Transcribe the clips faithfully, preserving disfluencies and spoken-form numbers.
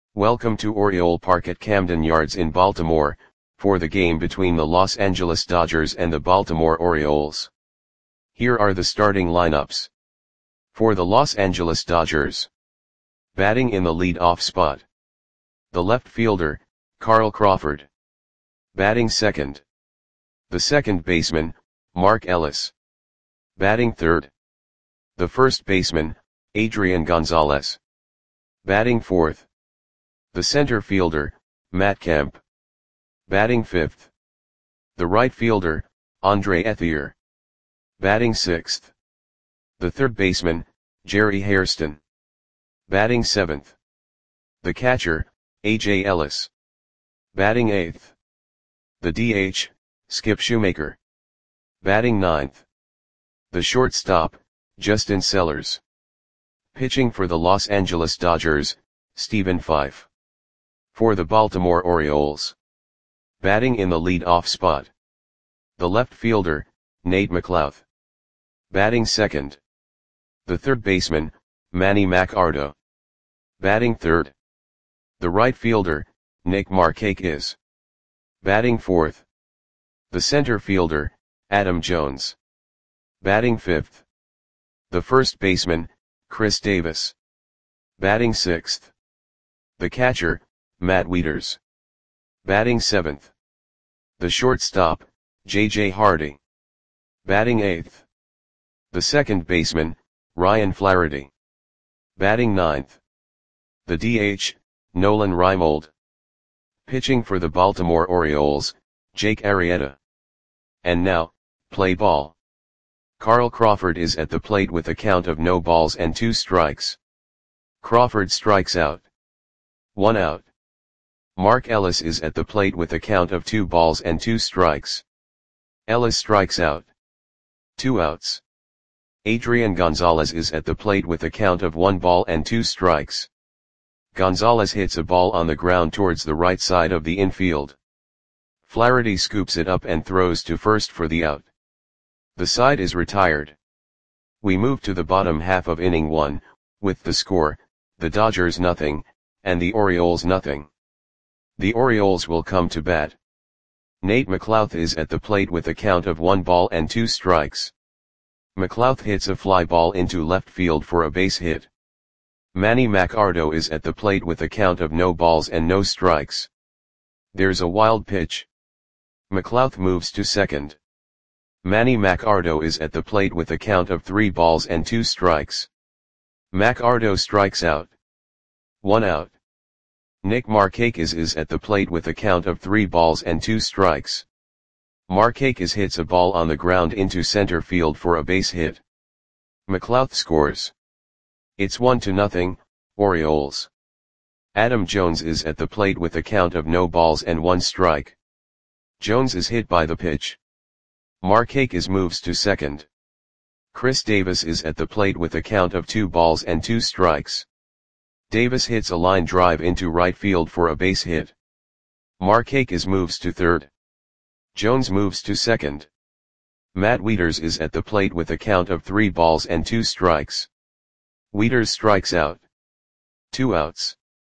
Welcome to Oriole Park at Camden Yards in Baltimore, for the game between the Los Angeles Dodgers and the Baltimore Orioles. Here are the starting lineups. For the Los Angeles Dodgers. Batting in the lead-off spot. The left fielder, Carl Crawford. Batting second. The second baseman, Mark Ellis. Batting third. The first baseman, Adrian Gonzalez. Batting fourth. The center fielder, Matt Kemp. Batting fifth. The right fielder, Andre Ethier. Batting sixth. The third baseman, Jerry Hairston. Batting seventh. The catcher, A J Ellis. Batting eighth. The D H, Skip Shoemaker. Batting ninth. The shortstop, Justin Sellers. Pitching for the Los Angeles Dodgers, Stephen Fife. For the Baltimore Orioles. Batting in the lead-off spot. The left fielder, Nate McLouth. Batting second. The third baseman, Manny Machado. Batting third. The right fielder, Nick Markakis. Batting fourth. The center fielder, Adam Jones. Batting fifth. The first baseman, Chris Davis. Batting sixth. The catcher, Matt Wieters. Batting seventh. The shortstop, J J Hardy. Batting eighth. The second baseman, Ryan Flaherty. Batting ninth. The D H, Nolan Reimold. Pitching for the Baltimore Orioles, Jake Arrieta. And now, play ball. Carl Crawford is at the plate with a count of no balls and two strikes. Crawford strikes out. One out. Mark Ellis is at the plate with a count of two balls and two strikes. Ellis strikes out. Two outs. Adrian Gonzalez is at the plate with a count of one ball and two strikes. Gonzalez hits a ball on the ground towards the right side of the infield. Flaherty scoops it up and throws to first for the out. The side is retired. We move to the bottom half of inning one, with the score, the Dodgers nothing, and the Orioles nothing. The Orioles will come to bat. Nate McLouth is at the plate with a count of one ball and two strikes. McLouth hits a fly ball into left field for a base hit. Manny Machado is at the plate with a count of no balls and no strikes. There's a wild pitch. McLouth moves to second. Manny Machado is at the plate with a count of three balls and two strikes. Machado strikes out. One out. Nick Markakis is at the plate with a count of three balls and two strikes. Markakis hits a ball on the ground into center field for a base hit. McLouth scores. It's one to nothing, Orioles. Adam Jones is at the plate with a count of no balls and one strike. Jones is hit by the pitch. Markakis moves to second. Chris Davis is at the plate with a count of two balls and two strikes. Davis hits a line drive into right field for a base hit. Markakis moves to third. Jones moves to second. Matt Wieters is at the plate with a count of three balls and two strikes. Wieters strikes out. Two outs.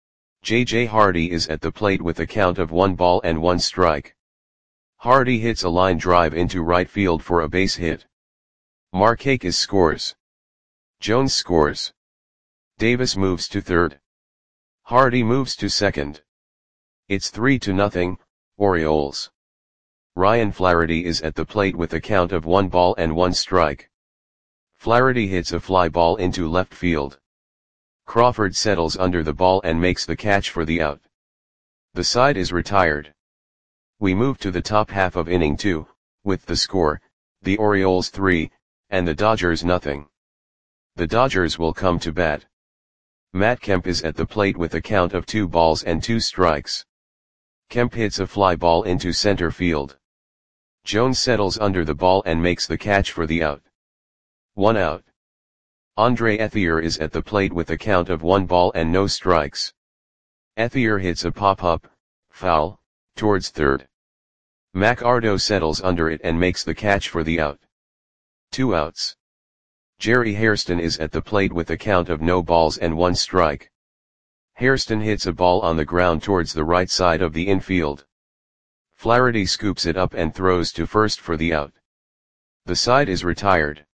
J J Hardy is at the plate with a count of one ball and one strike. Hardy hits a line drive into right field for a base hit. Markakis scores. Jones scores. Davis moves to third. Hardy moves to second. It's three to nothing, Orioles. Ryan Flaherty is at the plate with a count of one ball and one strike. Flaherty hits a fly ball into left field. Crawford settles under the ball and makes the catch for the out. The side is retired. We move to the top half of inning two, with the score, the Orioles three, and the Dodgers nothing. The Dodgers will come to bat. Matt Kemp is at the plate with a count of two balls and two strikes. Kemp hits a fly ball into center field. Jones settles under the ball and makes the catch for the out. One out. Andre Ethier is at the plate with a count of one ball and no strikes. Ethier hits a pop-up, foul, towards third. Machado settles under it and makes the catch for the out. Two outs. Jerry Hairston is at the plate with a count of no balls and one strike. Hairston hits a ball on the ground towards the right side of the infield. Flaherty scoops it up and throws to first for the out. The side is retired.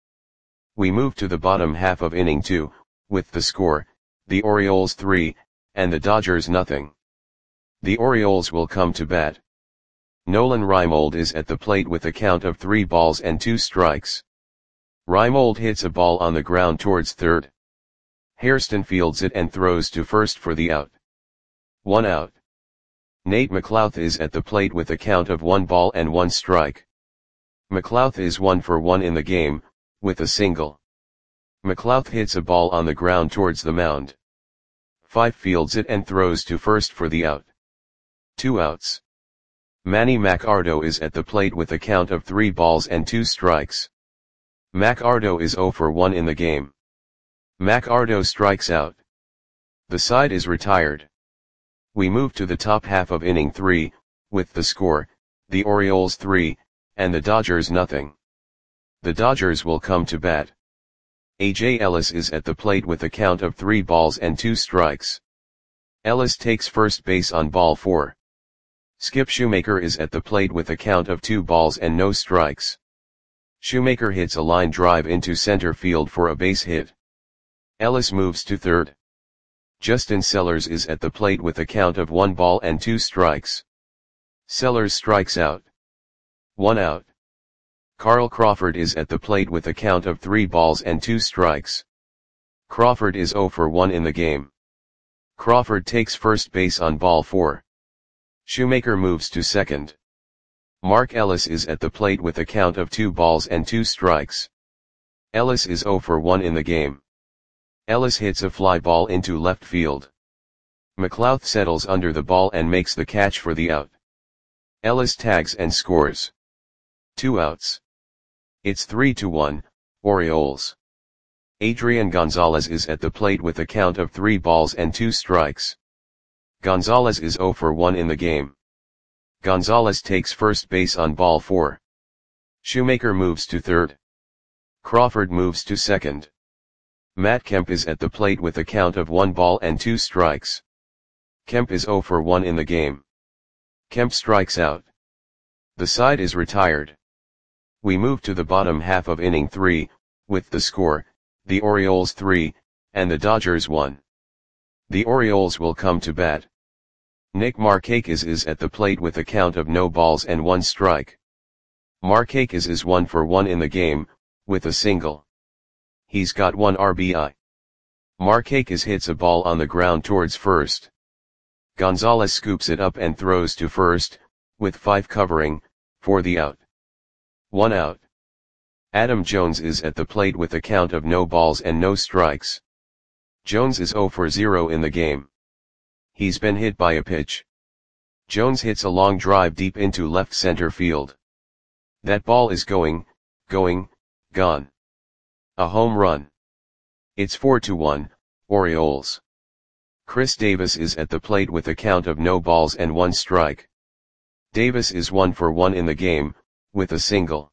We move to the bottom half of inning two, with the score, the Orioles three, and the Dodgers nothing. The Orioles will come to bat. Nolan Reimold is at the plate with a count of three balls and two strikes. Reimold hits a ball on the ground towards third. Hairston fields it and throws to first for the out. One out. Nate McLouth is at the plate with a count of one ball and one strike. McLouth is one for one in the game, with a single. McLouth hits a ball on the ground towards the mound. Fife fields it and throws to first for the out. Two outs. Manny Macardo is at the plate with a count of three balls and two strikes. Macardo is zero for one in the game. Macardo strikes out. The side is retired. We move to the top half of inning three, with the score, the Orioles three, and the Dodgers nothing. The Dodgers will come to bat. A J Ellis is at the plate with a count of three balls and two strikes. Ellis takes first base on ball four. Skip Shoemaker is at the plate with a count of two balls and no strikes. Shoemaker hits a line drive into center field for a base hit. Ellis moves to third. Justin Sellers is at the plate with a count of one ball and two strikes. Sellers strikes out. One out. Carl Crawford is at the plate with a count of three balls and two strikes. Crawford is zero for one in the game. Crawford takes first base on ball four. Shoemaker moves to second. Mark Ellis is at the plate with a count of two balls and two strikes. Ellis is zero for one in the game. Ellis hits a fly ball into left field. McLouth settles under the ball and makes the catch for the out. Ellis tags and scores. Two outs. It's three to one, Orioles. Adrian Gonzalez is at the plate with a count of three balls and two strikes. Gonzalez is zero for one in the game. Gonzalez takes first base on ball four. Shoemaker moves to third. Crawford moves to second. Matt Kemp is at the plate with a count of one ball and two strikes. Kemp is zero for one in the game. Kemp strikes out. The side is retired. We move to the bottom half of inning three, with the score, the Orioles three, and the Dodgers one. The Orioles will come to bat. Nick Markakis is at the plate with a count of no balls and one strike. Markakis is one for one in the game, with a single. He's got one R B I. Markakis hits a ball on the ground towards first. Gonzalez scoops it up and throws to first, with Fife covering, for the out. One out. Adam Jones is at the plate with a count of no balls and no strikes. Jones is zero for zero in the game. He's been hit by a pitch. Jones hits a long drive deep into left center field. That ball is going, going, gone. A home run. It's four to one, Orioles. Chris Davis is at the plate with a count of no balls and one strike. Davis is one for one in the game, with a single.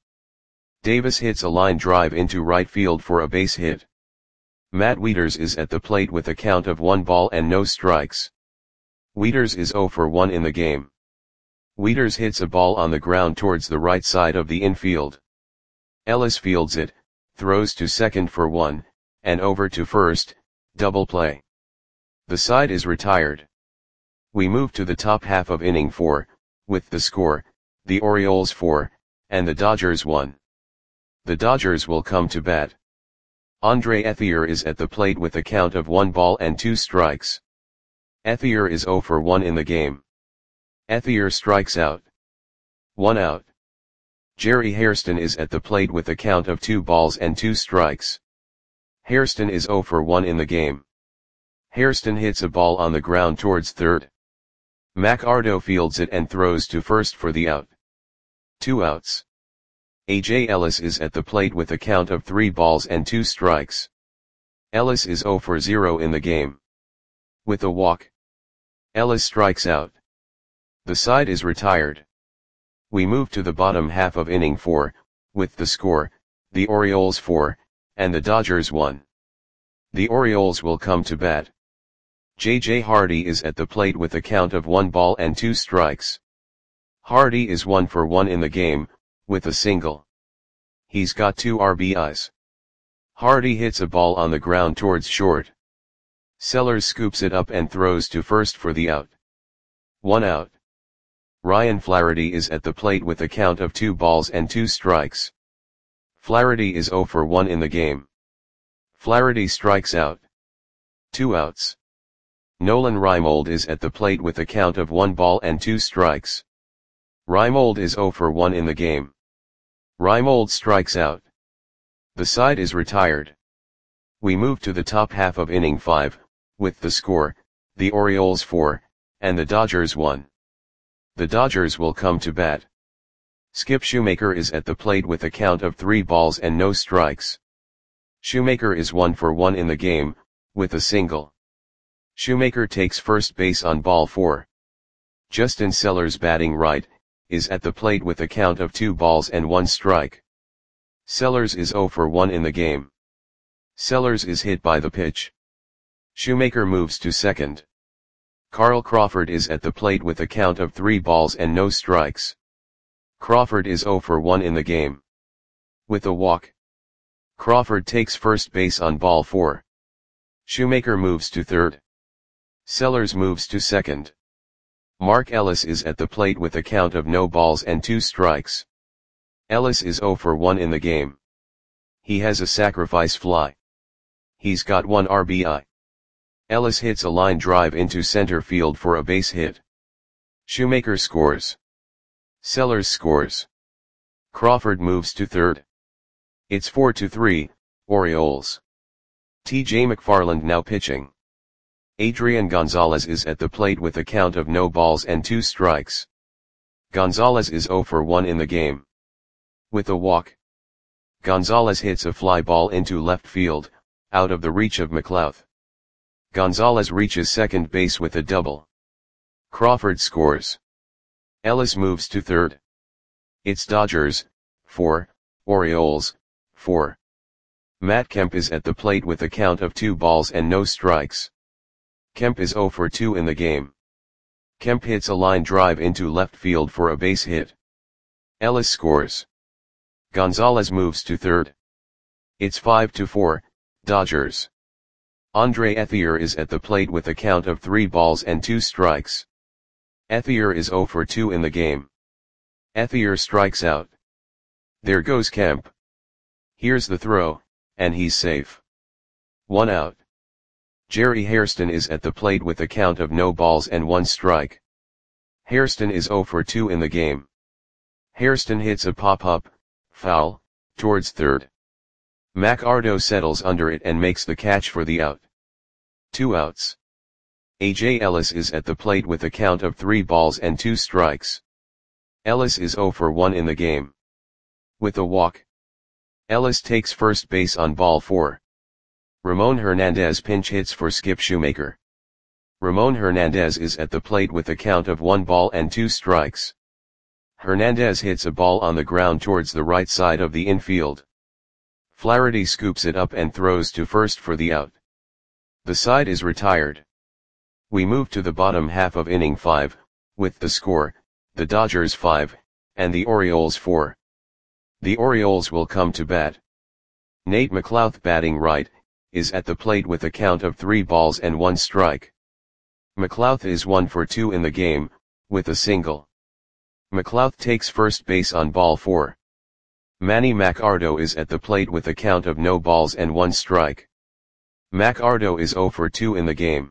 Davis hits a line drive into right field for a base hit. Matt Wieters is at the plate with a count of one ball and no strikes. Wieters is zero for one in the game. Wieters hits a ball on the ground towards the right side of the infield. Ellis fields it, throws to second for one, and over to first, double play. The side is retired. We move to the top half of inning four, with the score, the Orioles four, and the Dodgers one. The Dodgers will come to bat. Andre Ethier is at the plate with a count of one ball and two strikes. Ethier is zero for one in the game. Ethier strikes out. One out. Jerry Hairston is at the plate with a count of two balls and two strikes. Hairston is zero for one in the game. Hairston hits a ball on the ground towards third. Macardo fields it and throws to first for the out. Two outs. A J Ellis is at the plate with a count of three balls and two strikes. Ellis is zero for zero in the game. With a walk. Ellis strikes out. The side is retired. We move to the bottom half of inning four, with the score, the Orioles four, and the Dodgers one. The Orioles will come to bat. J J Hardy is at the plate with a count of one ball and two strikes. Hardy is one for one in the game, with a single. He's got two R B Is. Hardy hits a ball on the ground towards short. Sellers scoops it up and throws to first for the out. One out. Ryan Flaherty is at the plate with a count of two balls and two strikes. Flaherty is zero for one in the game. Flaherty strikes out. Two outs. Nolan Reimold is at the plate with a count of one ball and two strikes. Reimold is zero for one in the game. Reimold strikes out. The side is retired. We move to the top half of inning five, with the score, the Orioles four, and the Dodgers one. The Dodgers will come to bat. Skip Shoemaker is at the plate with a count of three balls and no strikes. Shoemaker is one for one in the game, with a single. Shoemaker takes first base on ball four. Justin Sellers, batting right, is at the plate with a count of two balls and one strike. Sellers is zero for one in the game. Sellers is hit by the pitch. Shoemaker moves to second. Carl Crawford is at the plate with a count of three balls and no strikes. Crawford is zero for one in the game. With a walk. Crawford takes first base on ball four. Shoemaker moves to third. Sellers moves to second. Mark Ellis is at the plate with a count of no balls and two strikes. Ellis is zero for one in the game. He has a sacrifice fly. He's got one R B I. Ellis hits a line drive into center field for a base hit. Shoemaker scores. Sellers scores. Crawford moves to third. It's four to three, Orioles. T J McFarland now pitching. Adrian Gonzalez is at the plate with a count of no balls and two strikes. Gonzalez is zero for one in the game. With a walk. Gonzalez hits a fly ball into left field, out of the reach of McLouth. Gonzalez reaches second base with a double. Crawford scores. Ellis moves to third. It's Dodgers, four, Orioles, four. Matt Kemp is at the plate with a count of two balls and no strikes. Kemp is zero for two in the game. Kemp hits a line drive into left field for a base hit. Ellis scores. Gonzalez moves to third. It's five to four, Dodgers. Andre Ethier is at the plate with a count of three balls and two strikes. Ethier is zero for two in the game. Ethier strikes out. There goes Kemp. Here's the throw, and he's safe. One out. Jerry Hairston is at the plate with a count of no balls and one strike. Hairston is zero for two in the game. Hairston hits a pop-up, foul, towards third. McArdo settles under it and makes the catch for the out. Two outs. A J Ellis is at the plate with a count of three balls and two strikes. Ellis is zero for one in the game. With a walk. Ellis takes first base on ball four. Ramon Hernandez pinch hits for Skip Shoemaker. Ramon Hernandez is at the plate with a count of one ball and two strikes. Hernandez hits a ball on the ground towards the right side of the infield. Flaherty scoops it up and throws to first for the out. The side is retired. We move to the bottom half of inning five, with the score, the Dodgers five, and the Orioles four. The Orioles will come to bat. Nate McLouth, batting right, is at the plate with a count of three balls and one strike. McLouth is one for two in the game, with a single. McLouth takes first base on ball four. Manny McArdo is at the plate with a count of no balls and one strike. McArdo is zero for two in the game.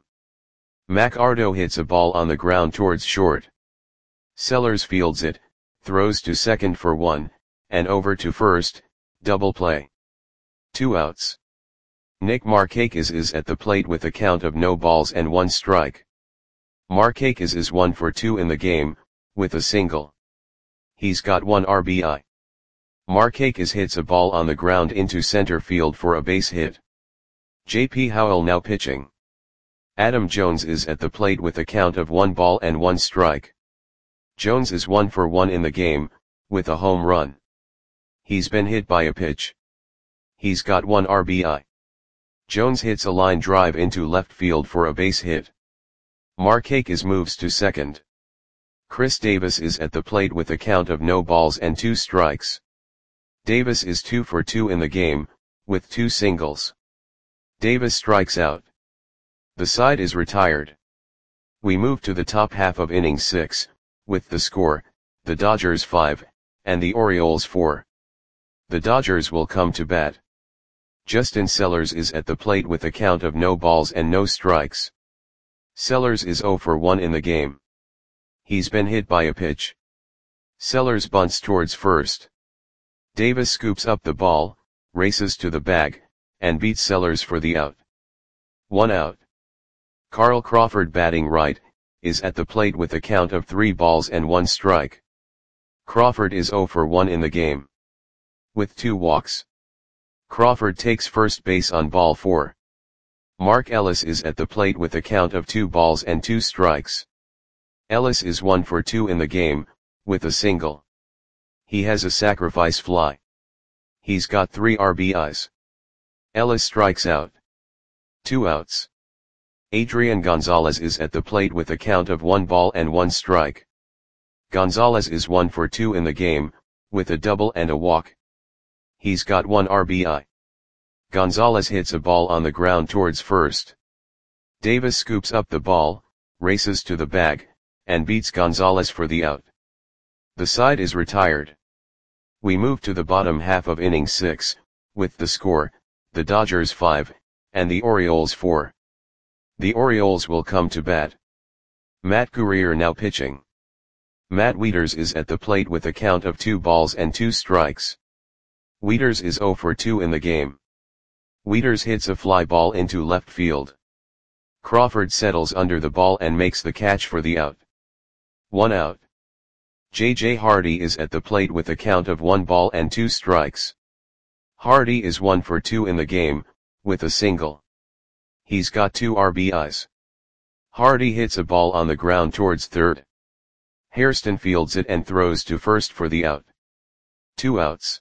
McArdo hits a ball on the ground towards short. Sellers fields it, throws to second for one, and over to first, double play. Two outs. Nick Markakis is at the plate with a count of no balls and one strike. Markakis is one for two in the game, with a single. He's got one R B I. Markakis hits a ball on the ground into center field for a base hit. J P Howell now pitching. Adam Jones is at the plate with a count of one ball and one strike. Jones is one for one in the game, with a home run. He's been hit by a pitch. He's got one R B I. Jones hits a line drive into left field for a base hit. Markakis moves to second. Chris Davis is at the plate with a count of no balls and two strikes. Davis is two for two in the game, with two singles. Davis strikes out. The side is retired. We move to the top half of inning six, with the score, the Dodgers five, and the Orioles four. The Dodgers will come to bat. Justin Sellers is at the plate with a count of no balls and no strikes. Sellers is zero for one in the game. He's been hit by a pitch. Sellers bunts towards first. Davis scoops up the ball, races to the bag, and beats Sellers for the out. One out. Carl Crawford, batting right, is at the plate with a count of three balls and one strike. Crawford is zero for one in the game. With two walks. Crawford takes first base on ball four. Mark Ellis is at the plate with a count of two balls and two strikes. Ellis is one for two in the game, with a single. He has a sacrifice fly. He's got three R B Is. Ellis strikes out. Two outs. Adrian Gonzalez is at the plate with a count of one ball and one strike. Gonzalez is one for two in the game, with a double and a walk. He's got one R B I. Gonzalez hits a ball on the ground towards first. Davis scoops up the ball, races to the bag, and beats Gonzalez for the out. The side is retired. We move to the bottom half of inning six, with the score, the Dodgers five, and the Orioles four. The Orioles will come to bat. Matt Guerrier now pitching. Matt Wieters is at the plate with a count of two balls and two strikes. Wieters is zero for two in the game. Wieters hits a fly ball into left field. Crawford settles under the ball and makes the catch for the out. One out. J J Hardy is at the plate with a count of one ball and two strikes. Hardy is one for two in the game, with a single. He's got two R B Is. Hardy hits a ball on the ground towards third. Hairston fields it and throws to first for the out. Two outs.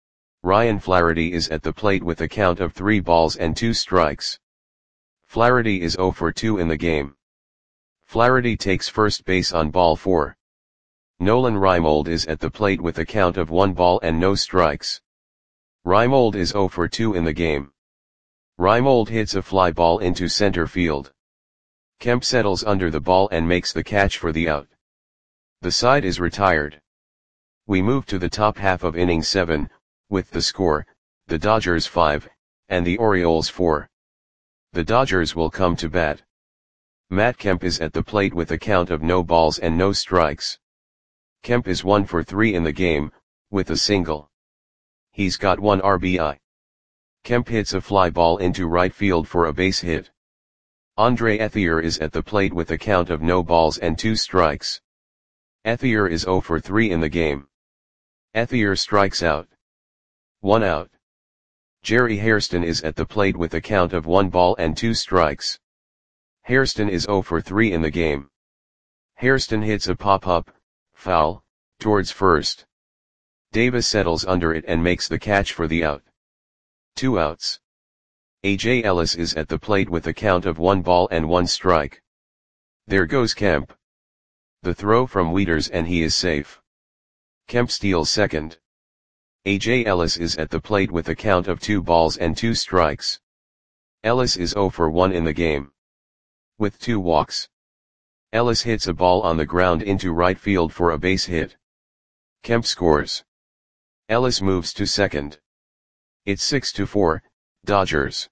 Ryan Flaherty is at the plate with a count of three balls and two strikes. Flaherty is zero for two in the game. Flaherty takes first base on ball four. Nolan Reimold is at the plate with a count of one ball and no strikes. Reimold is zero for two in the game. Reimold hits a fly ball into center field. Kemp settles under the ball and makes the catch for the out. The side is retired. We move to the top half of inning seven, with the score, the Dodgers five, and the Orioles four. The Dodgers will come to bat. Matt Kemp is at the plate with a count of no balls and no strikes. Kemp is one for three in the game, with a single. He's got one R B I. Kemp hits a fly ball into right field for a base hit. Andre Ethier is at the plate with a count of no balls and two strikes. Ethier is zero for three in the game. Ethier strikes out. One out. Jerry Hairston is at the plate with a count of one ball and two strikes. Hairston is zero for three in the game. Hairston hits a pop-up, foul, towards first. Davis settles under it and makes the catch for the out. Two outs. A J Ellis is at the plate with a count of one ball and one strike. There goes Kemp. The throw from Wieters and he is safe. Kemp steals second. A J Ellis is at the plate with a count of two balls and two strikes. Ellis is zero for one in the game. With two walks. Ellis hits a ball on the ground into right field for a base hit. Kemp scores. Ellis moves to second. It's six to four, Dodgers.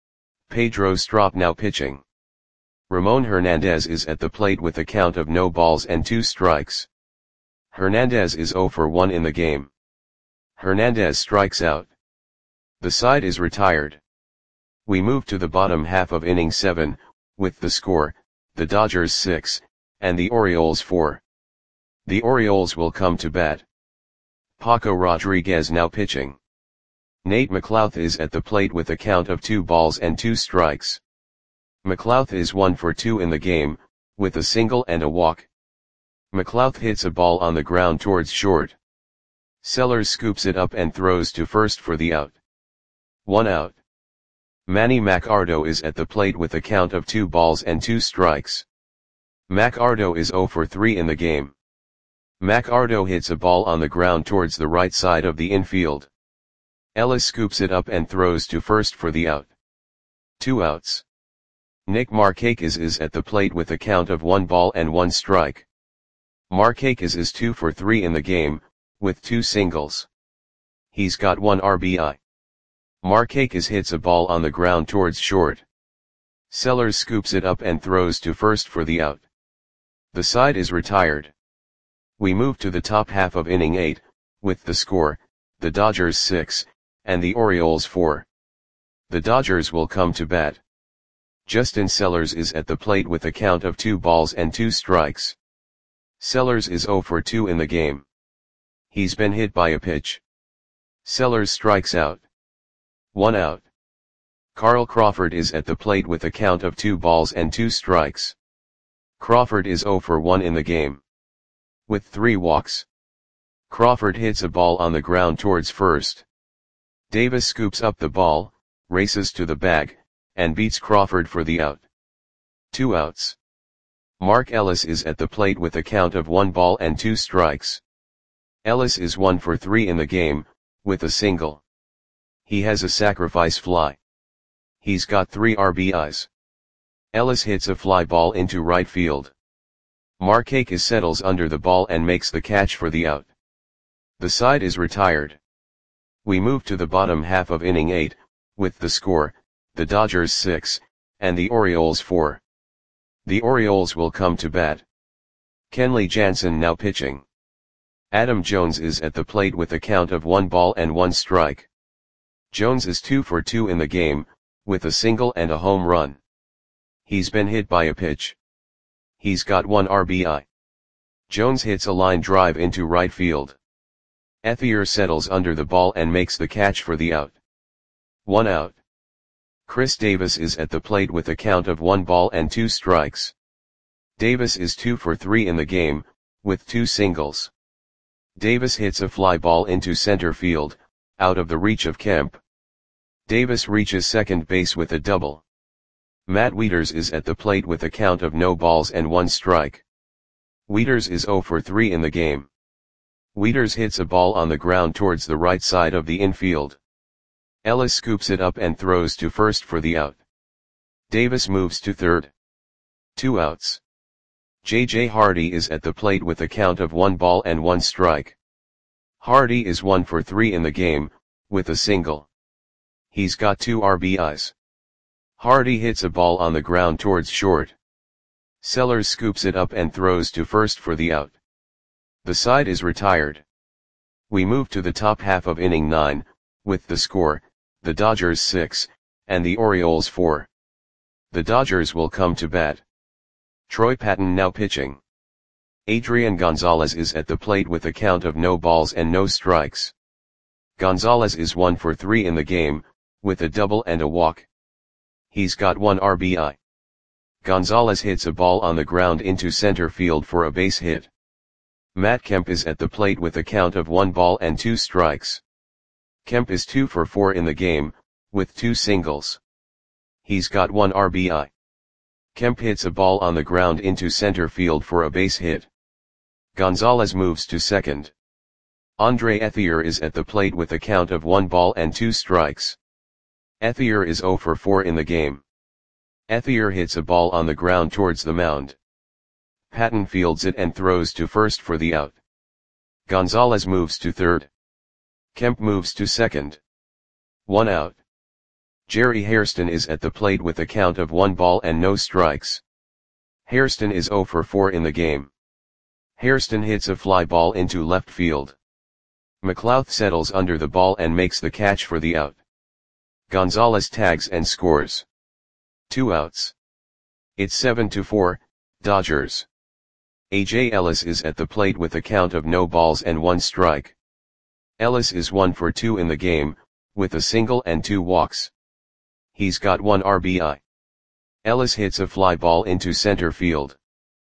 Pedro Strop now pitching. Ramon Hernandez is at the plate with a count of no balls and two strikes. Hernandez is zero for one in the game. Hernandez strikes out. The side is retired. We move to the bottom half of inning seven, with the score, the Dodgers six, and the Orioles four. The Orioles will come to bat. Paco Rodriguez now pitching. Nate McLouth is at the plate with a count of two balls and two strikes. McLouth is one for two in the game, with a single and a walk. McLouth hits a ball on the ground towards short. Sellers scoops it up and throws to first for the out. One out. Manny Macardo is at the plate with a count of two balls and two strikes. McArdo is zero for three in the game. McArdo hits a ball on the ground towards the right side of the infield. Ellis scoops it up and throws to first for the out. Two outs. Nick Markakis is at the plate with a count of one ball and one strike. Markakis is two for three in the game, with two singles. He's got one R B I. Markakis hits a ball on the ground towards short. Sellers scoops it up and throws to first for the out. The side is retired. We move to the top half of inning eight, with the score, the Dodgers six, and the Orioles four. The Dodgers will come to bat. Justin Sellers is at the plate with a count of two balls and two strikes. Sellers is zero for two in the game. He's been hit by a pitch. Sellers strikes out. One out. Carl Crawford is at the plate with a count of two balls and two strikes. Crawford is zero for one in the game. With three walks. Crawford hits a ball on the ground towards first. Davis scoops up the ball, races to the bag, and beats Crawford for the out. Two outs. Mark Ellis is at the plate with a count of one ball and two strikes. Ellis is one for three in the game, with a single. He has a sacrifice fly. He's got three R B Is. Ellis hits a fly ball into right field. Markakis settles under the ball and makes the catch for the out. The side is retired. We move to the bottom half of inning eight, with the score, the Dodgers six, and the Orioles four. The Orioles will come to bat. Kenley Jansen now pitching. Adam Jones is at the plate with a count of one ball and one strike. Jones is two for two in the game, with a single and a home run. He's been hit by a pitch. He's got one R B I. Jones hits a line drive into right field. Ethier settles under the ball and makes the catch for the out. One out. Chris Davis is at the plate with a count of one ball and two strikes. Davis is two for three in the game, with two singles. Davis hits a fly ball into center field, out of the reach of Kemp. Davis reaches second base with a double. Matt Wieters is at the plate with a count of no balls and one strike. Wieters is zero for three in the game. Wieters hits a ball on the ground towards the right side of the infield. Ellis scoops it up and throws to first for the out. Davis moves to third. Two outs. J J Hardy is at the plate with a count of one ball and one strike. Hardy is one for three in the game, with a single. He's got two R B Is. Hardy hits a ball on the ground towards short. Sellers scoops it up and throws to first for the out. The side is retired. We move to the top half of inning nine, with the score, the Dodgers six, and the Orioles four. The Dodgers will come to bat. Troy Patton now pitching. Adrian Gonzalez is at the plate with a count of no balls and no strikes. Gonzalez is one for three in the game, with a double and a walk. He's got one R B I. Gonzalez hits a ball on the ground into center field for a base hit. Matt Kemp is at the plate with a count of one ball and two strikes. Kemp is two for four in the game, with two singles. He's got one R B I. Kemp hits a ball on the ground into center field for a base hit. Gonzalez moves to second. Andre Ethier is at the plate with a count of one ball and two strikes. Ethier is zero for four in the game. Ethier hits a ball on the ground towards the mound. Patton fields it and throws to first for the out. Gonzalez moves to third. Kemp moves to second. One out. Jerry Hairston is at the plate with a count of one ball and no strikes. Hairston is zero for four in the game. Hairston hits a fly ball into left field. McLouth settles under the ball and makes the catch for the out. Gonzalez tags and scores. Two outs. It's seven to four, Dodgers. A J Ellis is at the plate with a count of no balls and one strike. Ellis is one for two in the game, with a single and two walks. He's got one R B I. Ellis hits a fly ball into center field.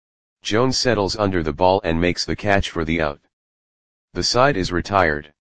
Jones settles under the ball and makes the catch for the out. The side is retired.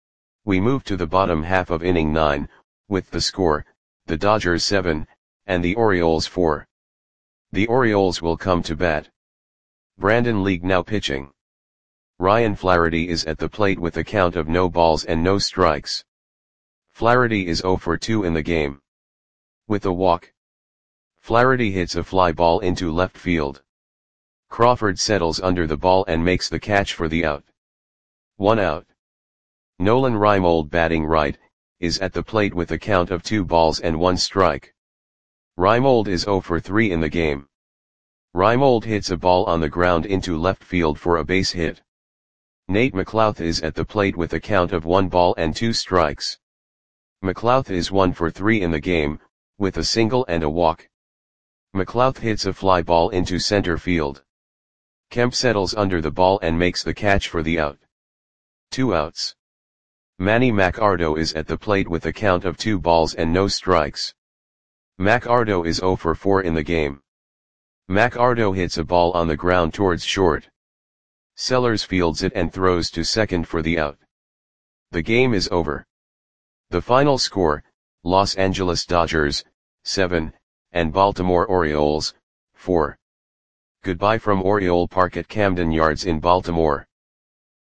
We move to the bottom half of inning nine, with the score, the Dodgers seven, and the Orioles four. The Orioles will come to bat. Brandon League now pitching. Ryan Flaherty is at the plate with a count of no balls and no strikes. Flaherty is zero for two in the game. With a walk, Flaherty hits a fly ball into left field. Crawford settles under the ball and makes the catch for the out. One out. Nolan Reimold, batting right, is at the plate with a count of two balls and one strike. Reimold is zero for three in the game. Reimold hits a ball on the ground into left field for a base hit. Nate McLouth is at the plate with a count of one ball and two strikes. McLouth is one for three in the game, with a single and a walk. McLouth hits a fly ball into center field. Kemp settles under the ball and makes the catch for the out. Two outs. Manny Machado is at the plate with a count of two balls and no strikes. Machado is zero for four in the game. Machado hits a ball on the ground towards short. Sellers fields it and throws to second for the out. The game is over. The final score, Los Angeles Dodgers, seven, and Baltimore Orioles, four. Goodbye from Oriole Park at Camden Yards in Baltimore.